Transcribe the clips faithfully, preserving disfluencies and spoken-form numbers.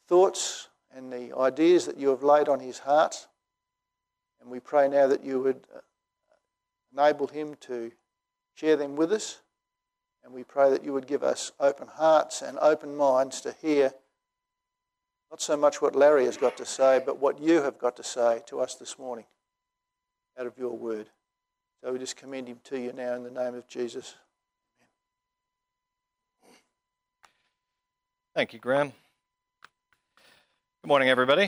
thoughts and the ideas that you have laid on his heart. And we pray now that you would enable him to share them with us. And we pray that you would give us open hearts and open minds to hear not so much what Larry has got to say, but what you have got to say to us this morning out of your word. So we just commend him to you now in the name of Jesus. Amen. Thank you, Graham. Good morning, everybody.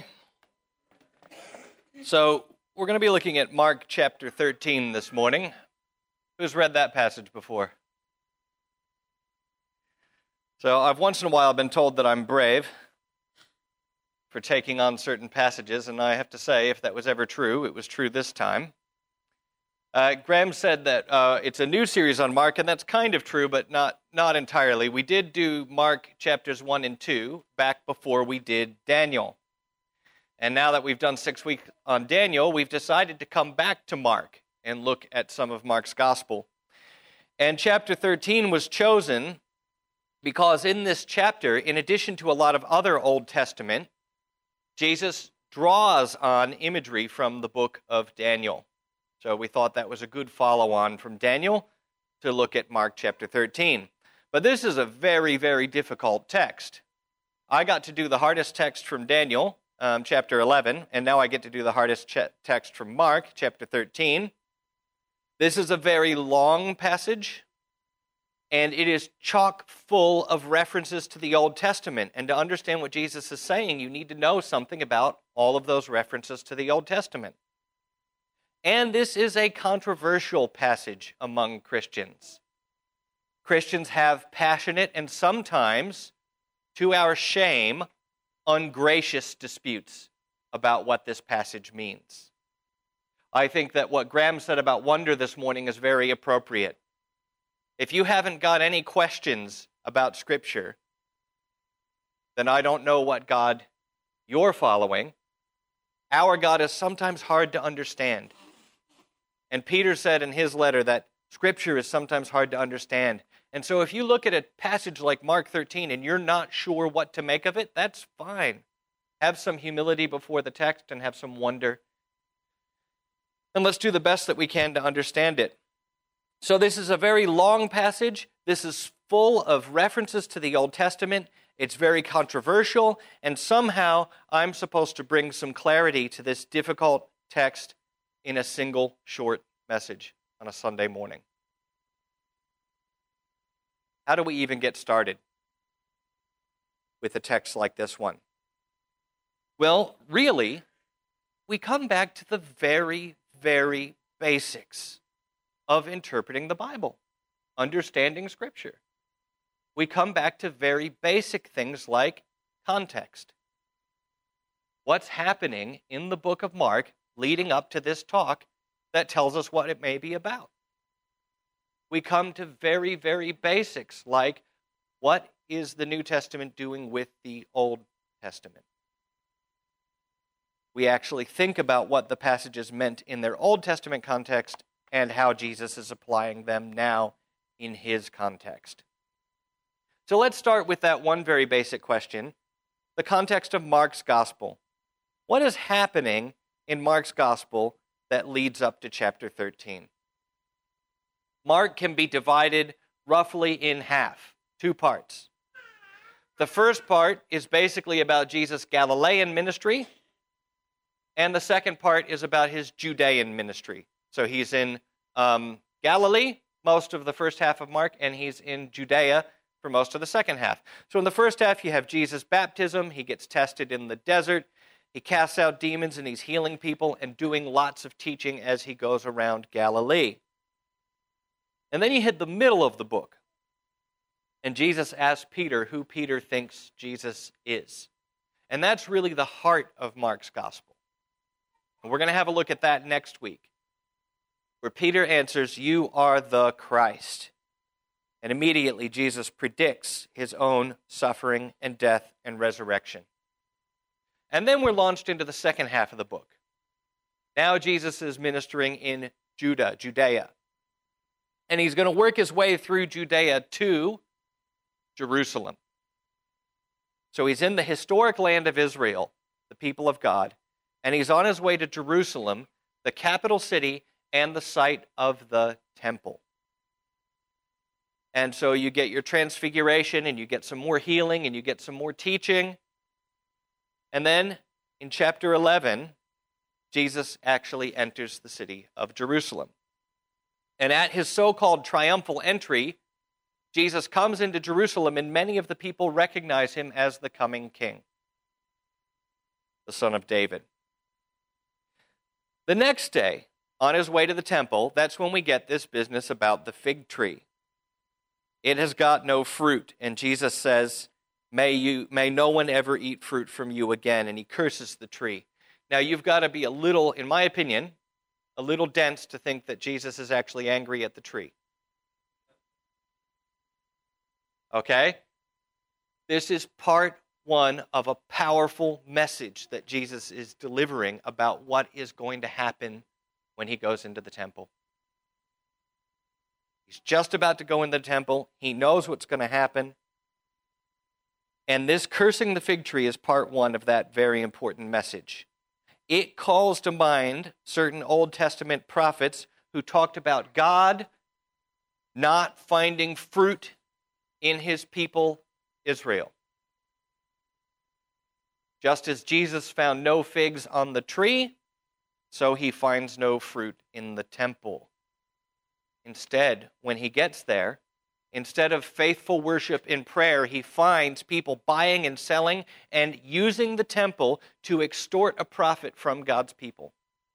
So we're going to be looking at Mark chapter thirteen this morning. Who's read that passage before? So I've once in a while been told that I'm brave for taking on certain passages, and I have to say, if that was ever true, it was true this time. Uh, Graham said that uh, it's a new series on Mark, and that's kind of true, but not, not entirely. We did do Mark chapters one and two back before we did Daniel. And now that we've done six weeks on Daniel, we've decided to come back to Mark and look at some of Mark's gospel. And chapter thirteen was chosen because in this chapter, in addition to a lot of other Old Testament, Jesus draws on imagery from the book of Daniel. So we thought that was a good follow-on from Daniel to look at Mark chapter thirteen. But this is a very, very difficult text. I got to do the hardest text from Daniel, um, chapter eleven, and now I get to do the hardest ch- text from Mark, chapter thirteen. This is a very long passage, and it is chock full of references to the Old Testament. And to understand what Jesus is saying, you need to know something about all of those references to the Old Testament. And this is a controversial passage among Christians. Christians have passionate and sometimes, to our shame, ungracious disputes about what this passage means. I think that what Graham said about wonder this morning is very appropriate. If you haven't got any questions about Scripture, then I don't know what God you're following. Our God is sometimes hard to understand. And Peter said in his letter that Scripture is sometimes hard to understand. And so if you look at a passage like Mark thirteen and you're not sure what to make of it, that's fine. Have some humility before the text and have some wonder. And let's do the best that we can to understand it. So this is a very long passage. This is full of references to the Old Testament. It's very controversial, and somehow I'm supposed to bring some clarity to this difficult text in a single short message on a Sunday morning. How do we even get started with a text like this one? Well, really, we come back to the very, very basics of interpreting the Bible, understanding Scripture. We come back to very basic things like context. What's happening in the book of Mark leading up to this talk that tells us what it may be about? We come to very, very basics like, what is the New Testament doing with the Old Testament? We actually think about what the passages meant in their Old Testament context and how Jesus is applying them now in his context. So let's start with that one very basic question, the context of Mark's gospel. What is happening in Mark's gospel that leads up to chapter thirteen? Mark can be divided roughly in half, two parts. The first part is basically about Jesus' Galilean ministry, and the second part is about his Judean ministry. So he's in um, Galilee most of the first half of Mark, and he's in Judea for most of the second half. So in the first half, you have Jesus' baptism. He gets tested in the desert. He casts out demons, and he's healing people and doing lots of teaching as he goes around Galilee. And then you hit the middle of the book, and Jesus asks Peter who Peter thinks Jesus is. And that's really the heart of Mark's gospel. And we're going to have a look at that next week, where Peter answers, "You are the Christ." And immediately Jesus predicts his own suffering and death and resurrection. And then we're launched into the second half of the book. Now Jesus is ministering in Judah, Judea. And he's going to work his way through Judea to Jerusalem. So he's in the historic land of Israel, the people of God, and he's on his way to Jerusalem, the capital city and the site of the temple. And so you get your transfiguration, and you get some more healing, and you get some more teaching. And then in chapter eleven, Jesus actually enters the city of Jerusalem. And at his so-called triumphal entry, Jesus comes into Jerusalem, and many of the people recognize him as the coming king, the son of David. The next day, on his way to the temple, that's when we get this business about the fig tree. It has got no fruit, and Jesus says, may you, may no one ever eat fruit from you again, and he curses the tree. Now, you've got to be a little, in my opinion, a little dense to think that Jesus is actually angry at the tree. Okay? This is part one of a powerful message that Jesus is delivering about what is going to happen when he goes into the temple. He's just about to go into the temple. He knows what's going to happen. And this cursing the fig tree is part one of that very important message. It calls to mind certain Old Testament prophets who talked about God not finding fruit in his people, Israel. Just as Jesus found no figs on the tree, so he finds no fruit in the temple. Instead, when he gets there, instead of faithful worship in prayer, he finds people buying and selling and using the temple to extort a profit from God's people.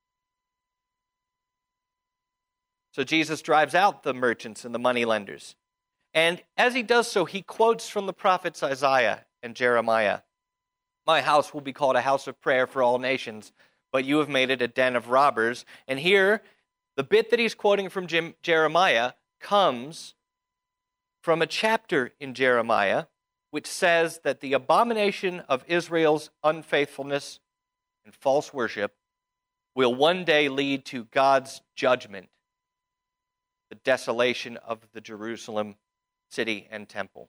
So Jesus drives out the merchants and the moneylenders. And as he does so, he quotes from the prophets Isaiah and Jeremiah. My house will be called a house of prayer for all nations, but you have made it a den of robbers. And here, the bit that he's quoting from Jim, Jeremiah comes from a chapter in Jeremiah which says that the abomination of Israel's unfaithfulness and false worship will one day lead to God's judgment, the desolation of the Jerusalem city and temple.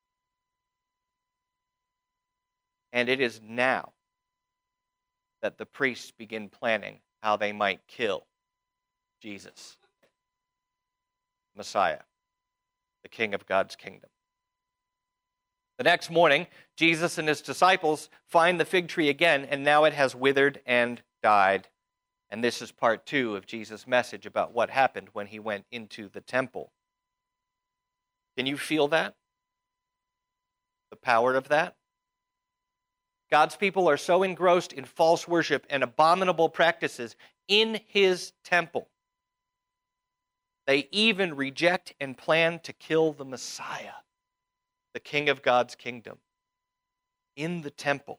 And it is now that the priests begin planning how they might kill Jesus, Messiah, the King of God's kingdom. The next morning, Jesus and his disciples find the fig tree again, and now it has withered and died. And this is part two of Jesus' message about what happened when he went into the temple. Can you feel that? The power of that? God's people are so engrossed in false worship and abominable practices in his temple. They even reject and plan to kill the Messiah, the King of God's kingdom, in the temple.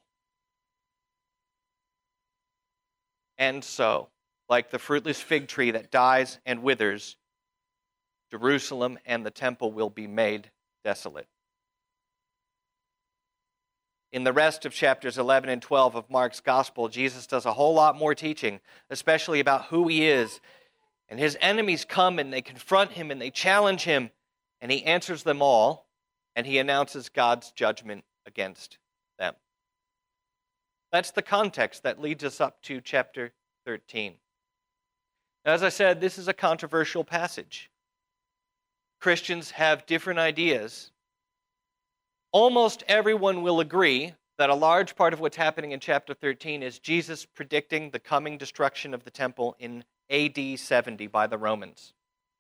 And so, like the fruitless fig tree that dies and withers, Jerusalem and the temple will be made desolate. In the rest of chapters eleven and twelve of Mark's gospel, Jesus does a whole lot more teaching, especially about who he is. And his enemies come and they confront him and they challenge him, and he answers them all, and he announces God's judgment against them. That's the context that leads us up to chapter thirteen. Now, as I said, this is a controversial passage. Christians have different ideas. Almost everyone will agree that a large part of what's happening in chapter thirteen is Jesus predicting the coming destruction of the temple in A D seventy by the Romans.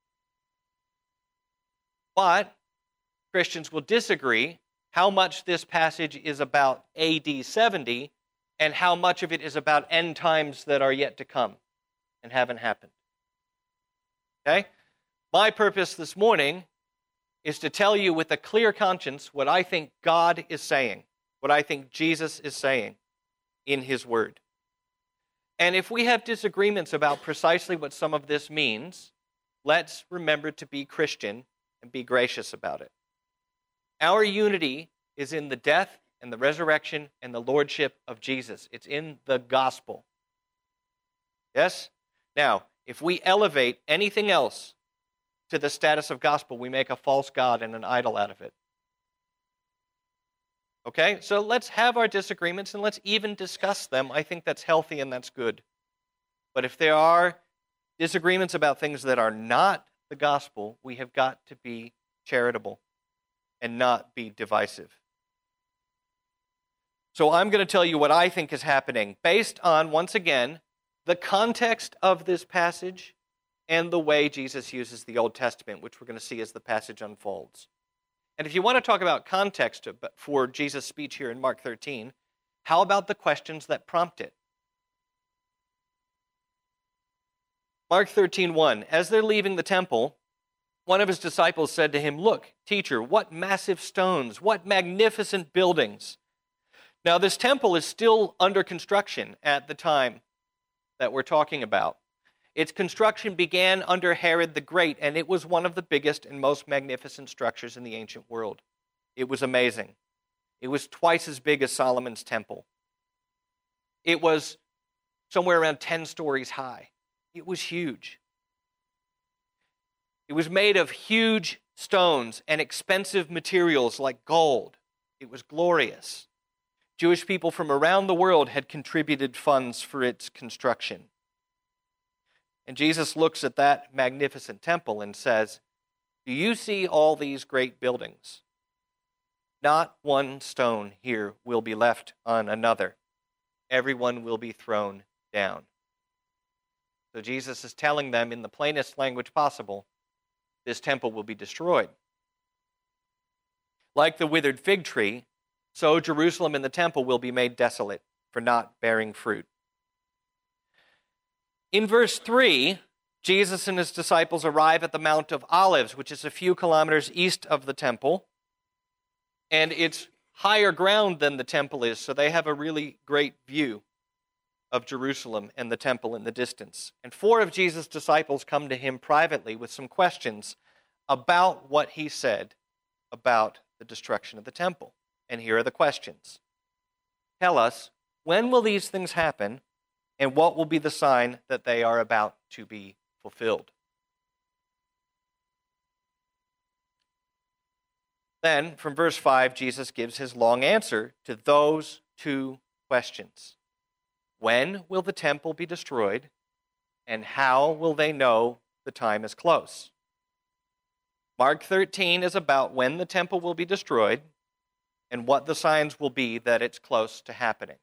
But Christians will disagree how much this passage is about A D seventy and how much of it is about end times that are yet to come and haven't happened. Okay? My purpose this morning is to tell you with a clear conscience what I think God is saying, what I think Jesus is saying in his word. And if we have disagreements about precisely what some of this means, let's remember to be Christian and be gracious about it. Our unity is in the death and the resurrection and the lordship of Jesus. It's in the gospel. Yes? Now, if we elevate anything else to the status of gospel, we make a false god and an idol out of it. Okay? So let's have our disagreements and let's even discuss them. I think that's healthy and that's good. But if there are disagreements about things that are not the gospel, we have got to be charitable and not be divisive. So I'm going to tell you what I think is happening based on, once again, the context of this passage and the way Jesus uses the Old Testament, which we're going to see as the passage unfolds. And if you want to talk about context for Jesus' speech here in Mark thirteen, how about the questions that prompt it? Mark thirteen one, as they're leaving the temple, one of his disciples said to him, "Look, teacher, what massive stones, what magnificent buildings." Now, this temple is still under construction at the time that we're talking about. Its construction began under Herod the Great, and it was one of the biggest and most magnificent structures in the ancient world. It was amazing. It was twice as big as Solomon's temple. It was somewhere around ten stories high. It was huge. It was made of huge stones and expensive materials like gold. It was glorious. Jewish people from around the world had contributed funds for its construction. And Jesus looks at that magnificent temple and says, "Do you see all these great buildings? Not one stone here will be left on another. Everyone will be thrown down." So Jesus is telling them in the plainest language possible, this temple will be destroyed. Like the withered fig tree, so Jerusalem and the temple will be made desolate for not bearing fruit. In verse three, Jesus and his disciples arrive at the Mount of Olives, which is a few kilometers east of the temple. And it's higher ground than the temple is, so they have a really great view of Jerusalem and the temple in the distance. And four of Jesus' disciples come to him privately with some questions about what he said about the destruction of the temple. And here are the questions. Tell us, when will these things happen, and what will be the sign that they are about to be fulfilled? Then, from verse five, Jesus gives his long answer to those two questions. When will the temple be destroyed, and how will they know the time is close? Mark thirteen is about when the temple will be destroyed, and what the signs will be that it's close to happening.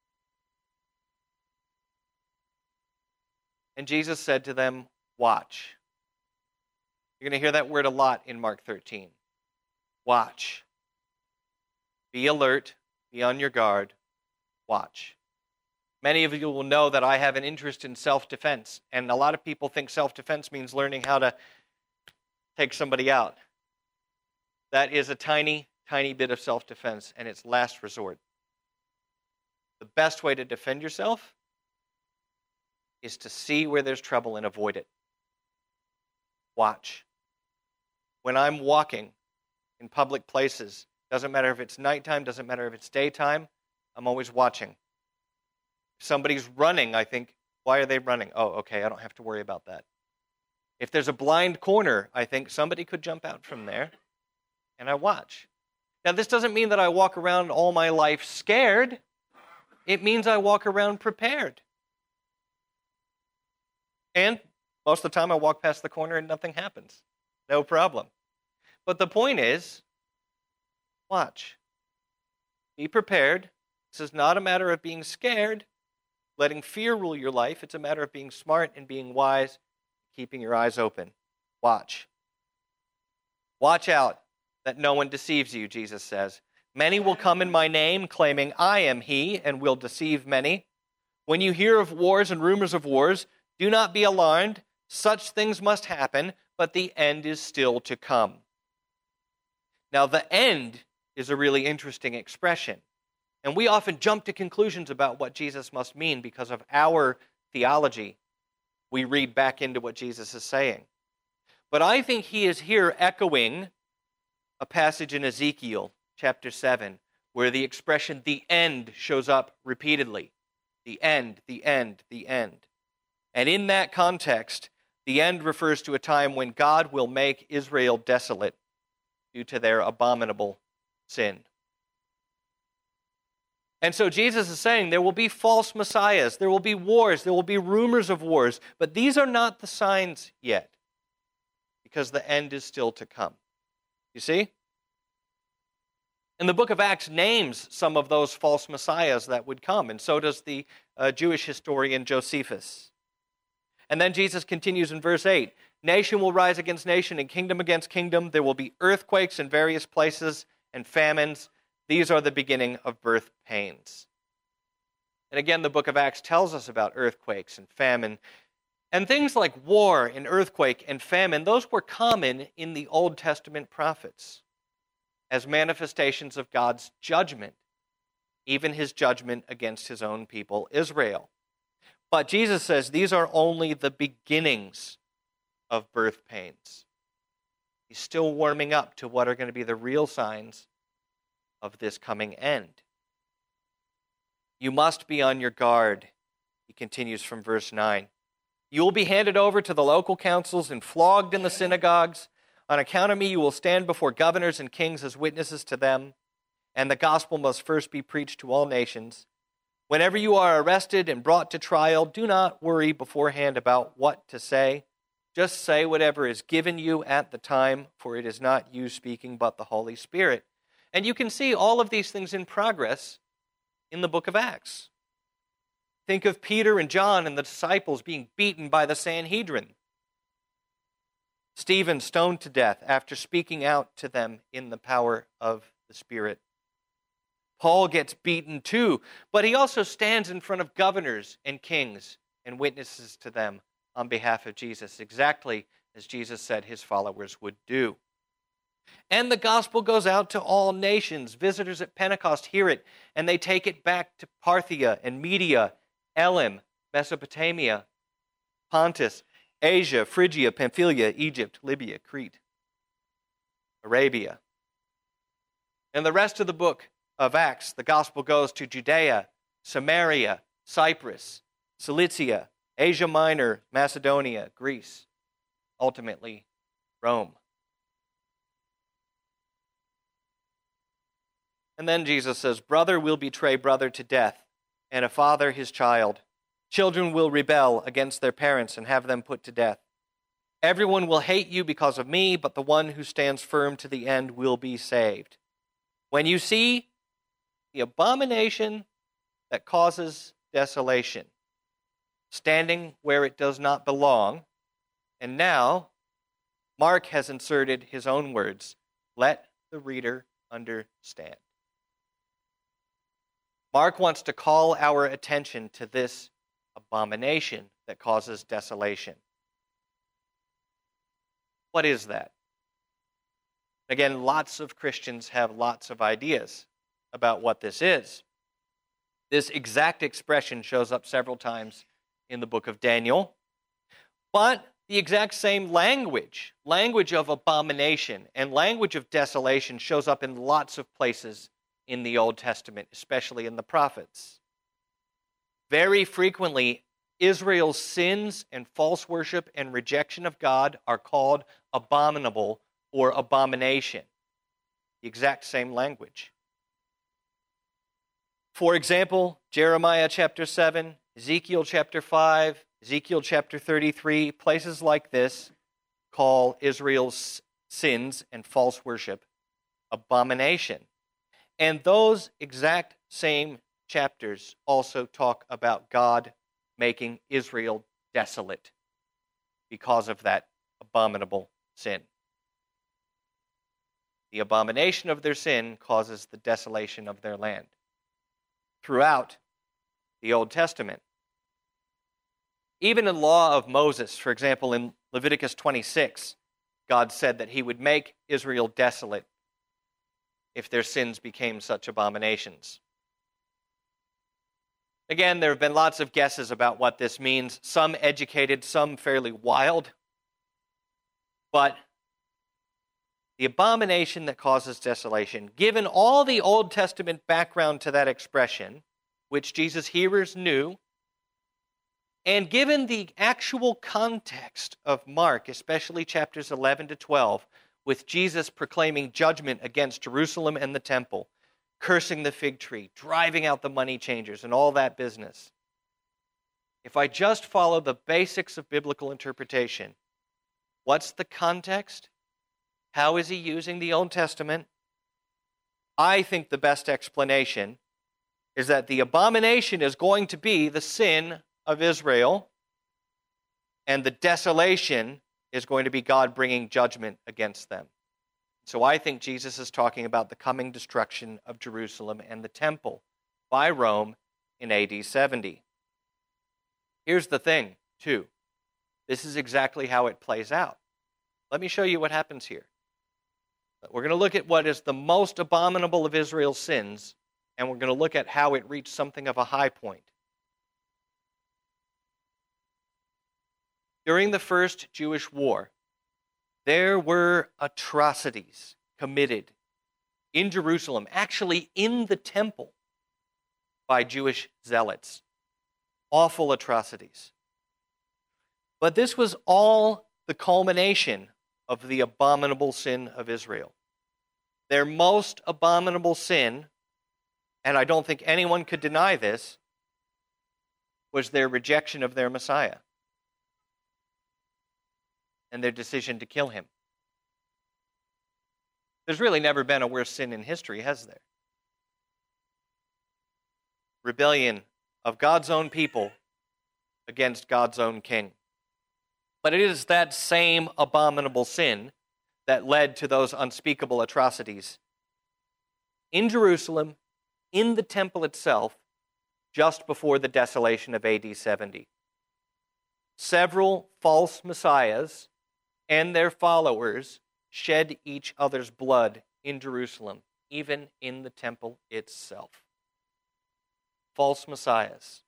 And Jesus said to them, "Watch." You're going to hear that word a lot in Mark thirteen. Watch. Be alert. Be on your guard. Watch. Many of you will know that I have an interest in self-defense, and a lot of people think self-defense means learning how to take somebody out. That is a tiny, tiny bit of self-defense, and it's last resort. The best way to defend yourself is to see where there's trouble and avoid it. Watch. When I'm walking in public places, doesn't matter if it's nighttime, doesn't matter if it's daytime, I'm always watching. If somebody's running, I think, why are they running? Oh, okay, I don't have to worry about that. If there's a blind corner, I think somebody could jump out from there, and I watch. Now, this doesn't mean that I walk around all my life scared. It means I walk around prepared. And most of the time I walk past the corner and nothing happens. No problem. But the point is, watch. Be prepared. This is not a matter of being scared, letting fear rule your life. It's a matter of being smart and being wise, keeping your eyes open. Watch. Watch out that no one deceives you, Jesus says. Many will come in my name, claiming I am he, and will deceive many. When you hear of wars and rumors of wars, do not be alarmed. Such things must happen, but the end is still to come. Now, the end is a really interesting expression. And we often jump to conclusions about what Jesus must mean because of our theology. We read back into what Jesus is saying. But I think he is here echoing a passage in Ezekiel chapter seven, where the expression the end shows up repeatedly. The end, the end, the end. And in that context, the end refers to a time when God will make Israel desolate due to their abominable sin. And so Jesus is saying there will be false messiahs, there will be wars, there will be rumors of wars, but these are not the signs yet, because the end is still to come. You see? And the book of Acts names some of those false messiahs that would come, and so does the uh, Jewish historian Josephus. And then Jesus continues in verse eight, nation will rise against nation and kingdom against kingdom. There will be earthquakes in various places and famines. These are the beginning of birth pains. And again, the book of Acts tells us about earthquakes and famine. And things like war and earthquake and famine, those were common in the Old Testament prophets as manifestations of God's judgment, even his judgment against his own people, Israel. But Jesus says these are only the beginnings of birth pains. He's still warming up to what are going to be the real signs of this coming end. You must be on your guard, he continues from verse nine. You will be handed over to the local councils and flogged in the synagogues. On account of me, you will stand before governors and kings as witnesses to them, and the gospel must first be preached to all nations. Whenever you are arrested and brought to trial, do not worry beforehand about what to say. Just say whatever is given you at the time, for it is not you speaking, but the Holy Spirit. And you can see all of these things in progress in the book of Acts. Think of Peter and John and the disciples being beaten by the Sanhedrin. Stephen stoned to death after speaking out to them in the power of the Spirit. Paul gets beaten too, but he also stands in front of governors and kings and witnesses to them on behalf of Jesus, exactly as Jesus said his followers would do. And the gospel goes out to all nations. Visitors at Pentecost hear it, and they take it back to Parthia and Media, Elam, Mesopotamia, Pontus, Asia, Phrygia, Pamphylia, Egypt, Libya, Crete, Arabia. And the rest of the book of Acts, the gospel goes to Judea, Samaria, Cyprus, Cilicia, Asia Minor, Macedonia, Greece, ultimately Rome. And then Jesus says, brother will betray brother to death, and a father his child. Children will rebel against their parents and have them put to death. Everyone will hate you because of me, but the one who stands firm to the end will be saved. When you see the abomination that causes desolation, standing where it does not belong, and now Mark has inserted his own words, let the reader understand. Mark wants to call our attention to this abomination that causes desolation. What is that? Again, lots of Christians have lots of ideas about what this is. This exact expression shows up several times in the book of Daniel, but the exact same language, language of abomination and language of desolation, shows up in lots of places in the Old Testament, especially in the prophets. Very frequently, Israel's sins and false worship and rejection of God are called abominable or abomination. The exact same language. For example, Jeremiah chapter seven, Ezekiel chapter five, Ezekiel chapter thirty-three, places like this call Israel's sins and false worship abomination. And those exact same chapters also talk about God making Israel desolate because of that abominable sin. The abomination of their sin causes the desolation of their land. Throughout the Old Testament. Even in the law of Moses, for example, in Leviticus twenty-six, God said that he would make Israel desolate if their sins became such abominations. Again, there have been lots of guesses about what this means, some educated, some fairly wild. But the abomination that causes desolation, given all the Old Testament background to that expression, which Jesus' hearers knew, and given the actual context of Mark, especially chapters eleven to twelve, with Jesus proclaiming judgment against Jerusalem and the temple, cursing the fig tree, driving out the money changers, and all that business. If I just follow the basics of biblical interpretation, what's the context? How is he using the Old Testament? I think the best explanation is that the abomination is going to be the sin of Israel, and the desolation is going to be God bringing judgment against them. So I think Jesus is talking about the coming destruction of Jerusalem and the temple by Rome in A D seventy. Here's the thing, too. This is exactly how it plays out. Let me show you what happens here. We're going to look at what is the most abominable of Israel's sins, and we're going to look at how it reached something of a high point. During the first Jewish war, there were atrocities committed in Jerusalem, actually in the temple, by Jewish zealots. Awful atrocities. But this was all the culmination of the abominable sin of Israel. Their most abominable sin, and I don't think anyone could deny this, was their rejection of their Messiah and their decision to kill him. There's really never been a worse sin in history, has there? Rebellion of God's own people against God's own king. But it is that same abominable sin that led to those unspeakable atrocities in Jerusalem, in the temple itself, just before the desolation of A D seventy. Several false messiahs and their followers shed each other's blood in Jerusalem, even in the temple itself. False messiahs.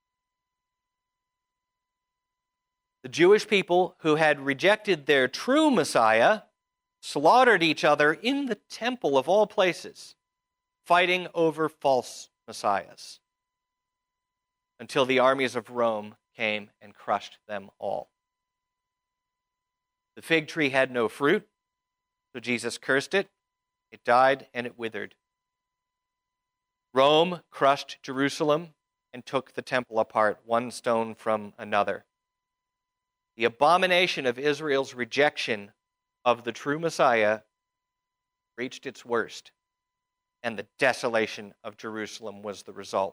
The Jewish people who had rejected their true Messiah slaughtered each other in the temple of all places, fighting over false messiahs, until the armies of Rome came and crushed them all. The fig tree had no fruit, so Jesus cursed it. It died and it withered. Rome crushed Jerusalem and took the temple apart, one stone from another. The abomination of Israel's rejection of the true Messiah reached its worst, and the desolation of Jerusalem was the result.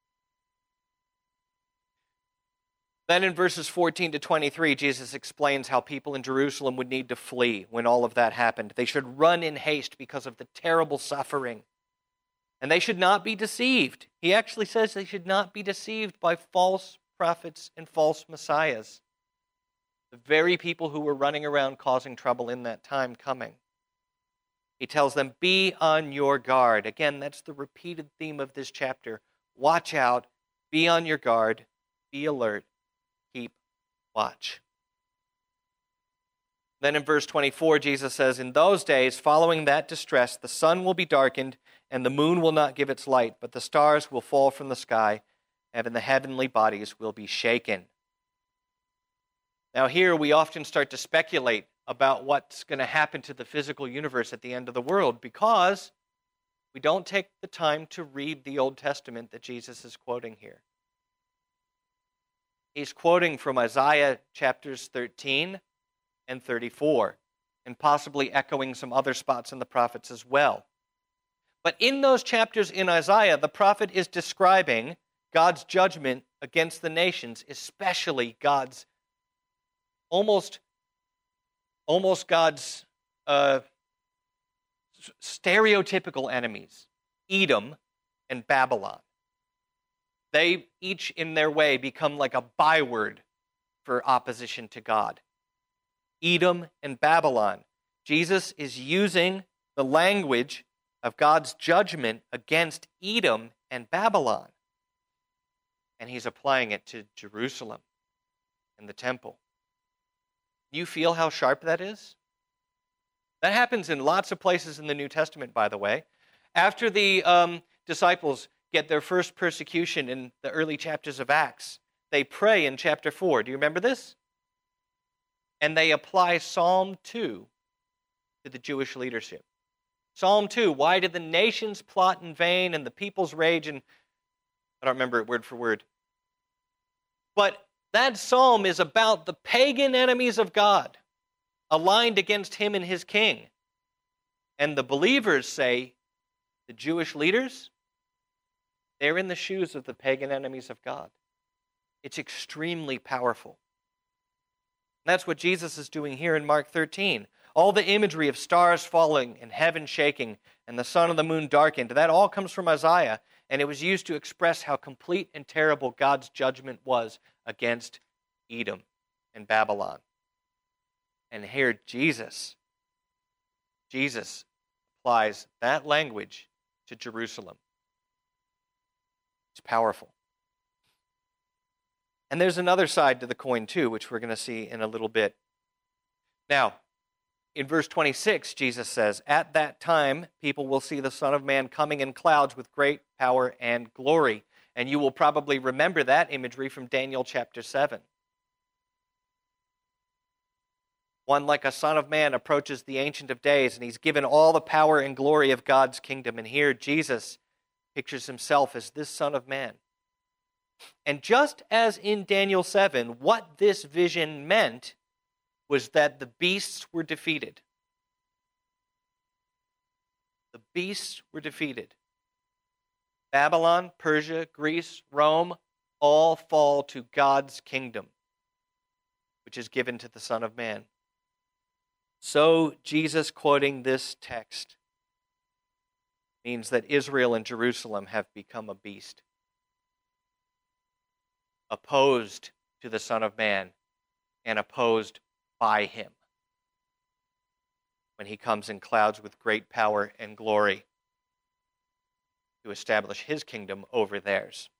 Then in verses fourteen to twenty-three, Jesus explains how people in Jerusalem would need to flee when all of that happened. They should run in haste because of the terrible suffering. And they should not be deceived. He actually says they should not be deceived by false prophets and false messiahs. The very people who were running around causing trouble in that time coming. He tells them, be on your guard. Again, that's the repeated theme of this chapter. Watch out, be on your guard, be alert, keep watch. Then in verse twenty-four, Jesus says, in those days, following that distress, the sun will be darkened, and the moon will not give its light, but the stars will fall from the sky, and the heavenly bodies will be shaken. Now here we often start to speculate about what's going to happen to the physical universe at the end of the world, because we don't take the time to read the Old Testament that Jesus is quoting here. He's quoting from Isaiah chapters thirteen and thirty-four, and possibly echoing some other spots in the prophets as well. But in those chapters in Isaiah, the prophet is describing God's judgment against the nations, especially God's almost, almost God's uh, stereotypical enemies, Edom and Babylon. They each in their way become like a byword for opposition to God. Edom and Babylon. Jesus is using the language of God's judgment against Edom and Babylon. And he's applying it to Jerusalem and the temple. You feel how sharp that is? That happens in lots of places in the New Testament, by the way. After the um, disciples get their first persecution in the early chapters of Acts, they pray in chapter four. Do you remember this? And they apply Psalm two to the Jewish leadership. Psalm two, why did the nations plot in vain and the peoples rage? And I don't remember it word for word. But that psalm is about the pagan enemies of God, aligned against him and his king. And the believers say, the Jewish leaders, they're in the shoes of the pagan enemies of God. It's extremely powerful. And that's what Jesus is doing here in Mark thirteen. All the imagery of stars falling and heaven shaking and the sun and the moon darkened, that all comes from Isaiah, and it was used to express how complete and terrible God's judgment was against Edom and Babylon. And here Jesus, Jesus applies that language to Jerusalem. It's powerful. And there's another side to the coin too, which we're going to see in a little bit. Now, in verse twenty-six, Jesus says, at that time, people will see the Son of Man coming in clouds with great power and glory. And you will probably remember that imagery from Daniel chapter seven. One like a son of man approaches the Ancient of Days, and he's given all the power and glory of God's kingdom. And here Jesus pictures himself as this Son of Man. And just as in Daniel seven, what this vision meant was that the beasts were defeated. The beasts were defeated. Babylon, Persia, Greece, Rome, all fall to God's kingdom, which is given to the Son of Man. So Jesus quoting this text means that Israel and Jerusalem have become a beast, opposed to the Son of Man and opposed by him when he comes in clouds with great power and glory to establish his kingdom over theirs.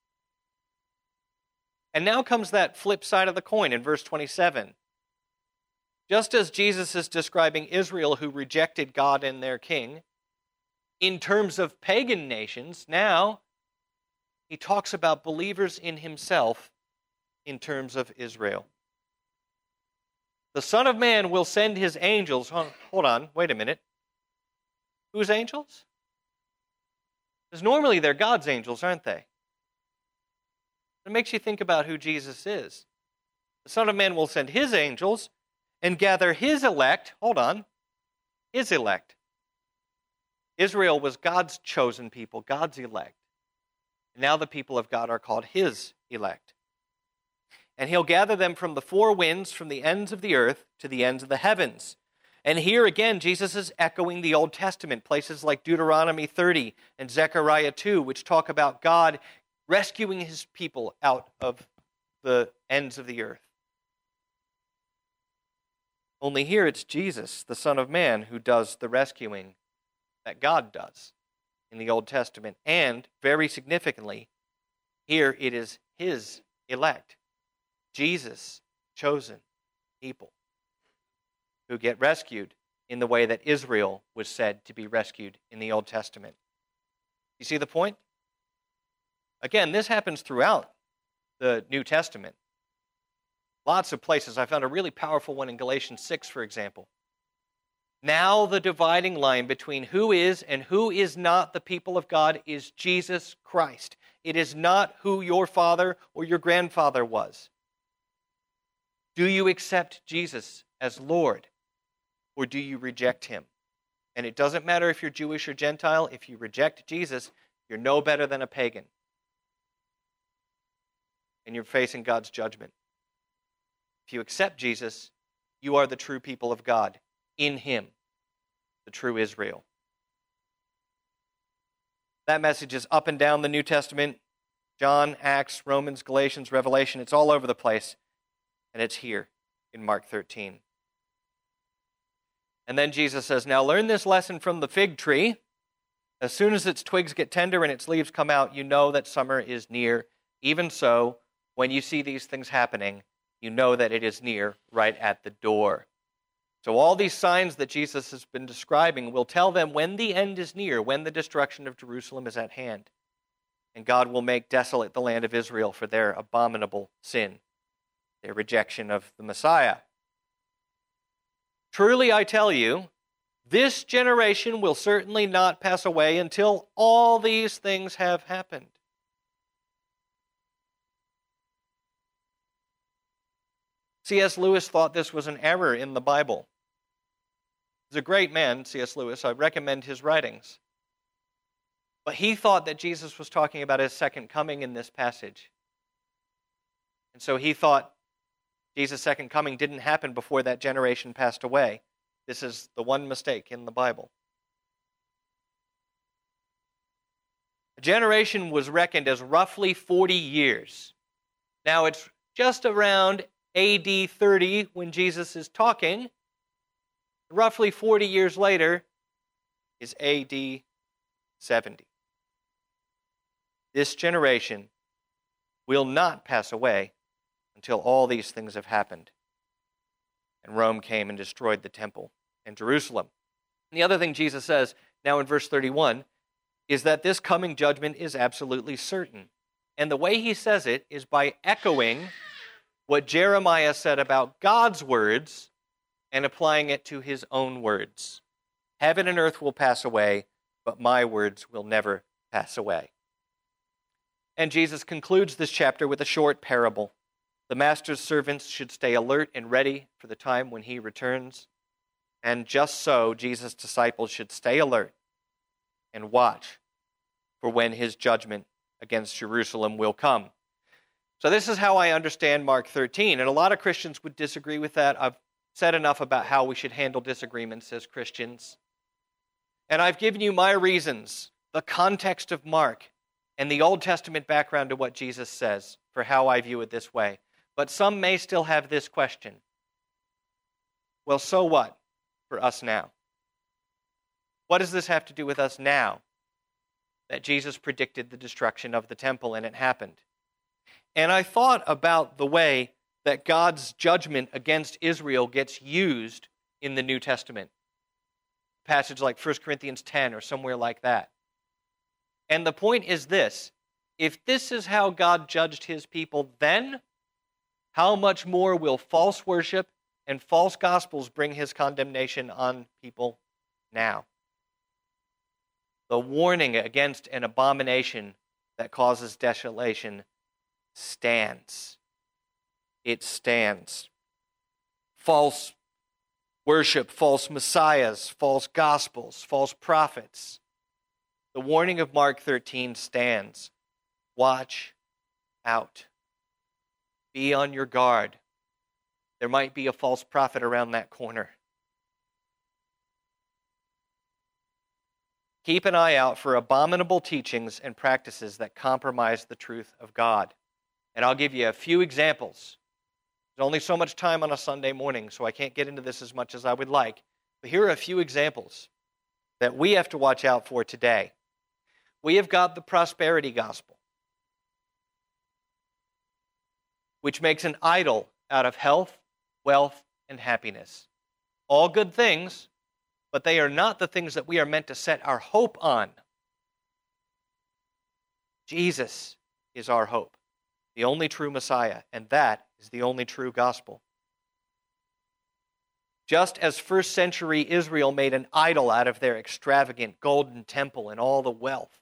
And now comes that flip side of the coin in verse twenty-seven. Just as Jesus is describing Israel who rejected God and their king, in terms of pagan nations, now he talks about believers in himself in terms of Israel. The Son of Man will send his angels. Hold on, wait a minute. Whose angels? Because normally they're God's angels, aren't they? It makes you think about who Jesus is. The Son of Man will send his angels and gather his elect. Hold on. His elect. Israel was God's chosen people, God's elect. Now the people of God are called his elect. And he'll gather them from the four winds, from the ends of the earth to the ends of the heavens. And here again, Jesus is echoing the Old Testament, places like Deuteronomy thirty and Zechariah two, which talk about God rescuing his people out of the ends of the earth. Only here it's Jesus, the Son of Man, who does the rescuing that God does in the Old Testament. And, very significantly, here it is his elect, Jesus' chosen people, who get rescued in the way that Israel was said to be rescued in the Old Testament. You see the point? Again, this happens throughout the New Testament. Lots of places. I found a really powerful one in Galatians six, for example. Now the dividing line between who is and who is not the people of God is Jesus Christ. It is not who your father or your grandfather was. Do you accept Jesus as Lord, or do you reject him? And it doesn't matter if you're Jewish or Gentile. If you reject Jesus, you're no better than a pagan. And you're facing God's judgment. If you accept Jesus, you are the true people of God. In him, the true Israel. That message is up and down the New Testament. John, Acts, Romans, Galatians, Revelation. It's all over the place. And it's here in Mark thirteen. And then Jesus says, now learn this lesson from the fig tree. As soon as its twigs get tender and its leaves come out, you know that summer is near. Even so, when you see these things happening, you know that it is near, right at the door. So all these signs that Jesus has been describing will tell them when the end is near, when the destruction of Jerusalem is at hand. And God will make desolate the land of Israel for their abominable sin, their rejection of the Messiah. Truly I tell you, This generation will certainly not pass away until all these things have happened. C S Lewis thought this was an error in the Bible. He's a great man, C S Lewis. I recommend his writings. But he thought that Jesus was talking about his second coming in this passage. And so he thought Jesus' second coming didn't happen before that generation passed away. This is the one mistake in the Bible. A generation was reckoned as roughly forty years. Now it's just around A D thirty when Jesus is talking. Roughly forty years later is A D seventy. This generation will not pass away until all these things have happened. And Rome came and destroyed the temple and Jerusalem. And the other thing Jesus says now in verse thirty-one is that this coming judgment is absolutely certain. And the way he says it is by echoing what Jeremiah said about God's words and applying it to his own words. Heaven and earth will pass away, but my words will never pass away. And Jesus concludes this chapter with a short parable. The master's servants should stay alert and ready for the time when he returns. And just so, Jesus' disciples should stay alert and watch for when his judgment against Jerusalem will come. So this is how I understand Mark thirteen. And a lot of Christians would disagree with that. I've said enough about how we should handle disagreements as Christians. And I've given you my reasons, the context of Mark, and the Old Testament background to what Jesus says for how I view it this way. But some may still have this question. Well, so what for us now? What does this have to do with us now that Jesus predicted the destruction of the temple and it happened? And I thought about the way that God's judgment against Israel gets used in the New Testament. A passage like First Corinthians ten or somewhere like that. And the point is this: if this is how God judged his people then, how much more will false worship and false gospels bring his condemnation on people now? The warning against an abomination that causes desolation stands. It stands. False worship, false messiahs, false gospels, false prophets. The warning of Mark thirteen stands. Watch out. Be on your guard. There might be a false prophet around that corner. Keep an eye out for abominable teachings and practices that compromise the truth of God. And I'll give you a few examples. There's only so much time on a Sunday morning, so I can't get into this as much as I would like. But here are a few examples that we have to watch out for today. We have got the prosperity gospel, which makes an idol out of health, wealth, and happiness. All good things, but they are not the things that we are meant to set our hope on. Jesus is our hope, the only true Messiah, and that is the only true gospel. Just as first century Israel made an idol out of their extravagant golden temple and all the wealth,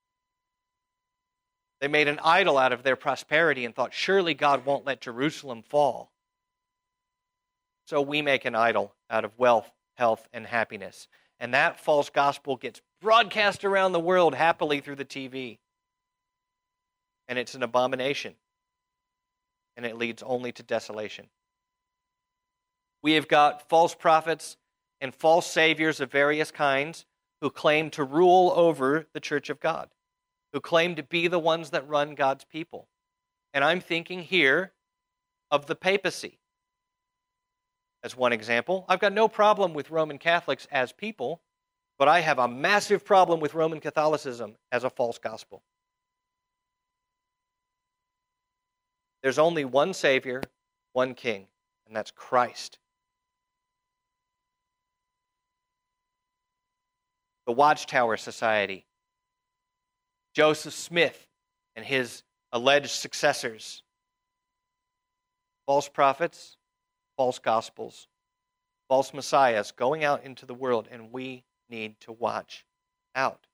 they made an idol out of their prosperity and thought, surely God won't let Jerusalem fall. So we make an idol out of wealth, health, and happiness. And that false gospel gets broadcast around the world happily through the T V. And it's an abomination. And it leads only to desolation. We have got false prophets and false saviors of various kinds who claim to rule over the church of God, who claim to be the ones that run God's people. And I'm thinking here of the papacy as one example. I've got no problem with Roman Catholics as people, but I have a massive problem with Roman Catholicism as a false gospel. There's only one Savior, one King, and that's Christ. The Watchtower Society, Joseph Smith and his alleged successors, false prophets, false gospels, false messiahs going out into the world, and we need to watch out.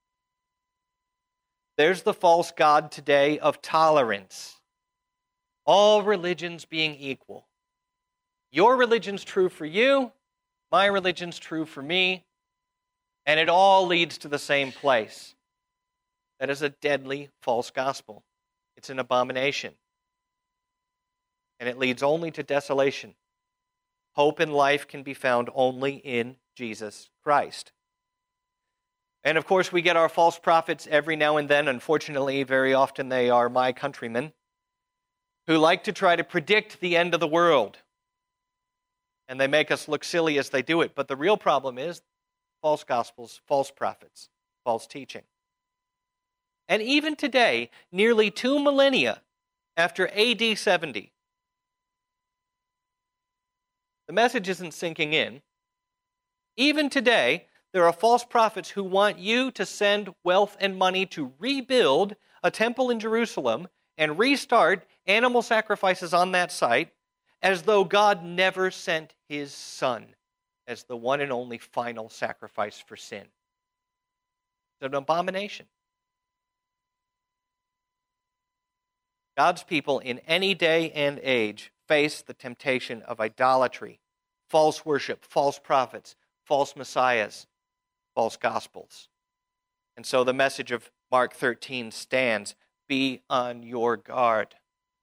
There's the false god today of tolerance. All religions being equal. Your religion's true for you, my religion's true for me, and it all leads to the same place. That is a deadly false gospel. It's an abomination. And it leads only to desolation. Hope in life can be found only in Jesus Christ. And of course, we get our false prophets every now and then. Unfortunately, very often they are my countrymen, who like to try to predict the end of the world. And they make us look silly as they do it. But the real problem is false gospels, false prophets, false teaching. And even today, nearly two millennia after A D seventy, the message isn't sinking in. Even today, there are false prophets who want you to send wealth and money to rebuild a temple in Jerusalem and restart animal sacrifices on that site, as though God never sent his Son as the one and only final sacrifice for sin. It's an abomination. God's people in any day and age face the temptation of idolatry, false worship, false prophets, false messiahs, false gospels. And so the message of Mark thirteen stands: be on your guard.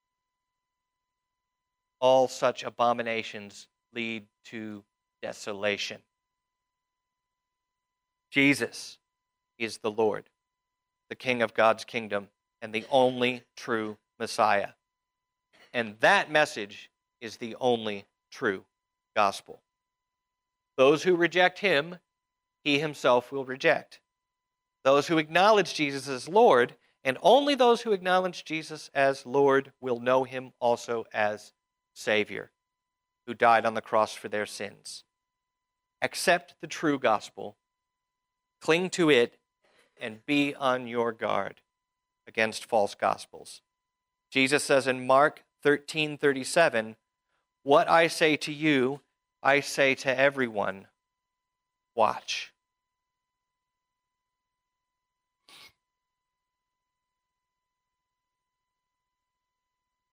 All such abominations lead to desolation. Jesus is the Lord, the King of God's kingdom, and the only true Messiah. And that message is the only true gospel. Those who reject him, he himself will reject. Those who acknowledge Jesus as Lord, and only those who acknowledge Jesus as Lord, will know him also as Savior, who died on the cross for their sins. Accept the true gospel, cling to it, and be on your guard against false gospels. Jesus says in Mark thirteen thirty-seven, "What I say to you, I say to everyone, watch."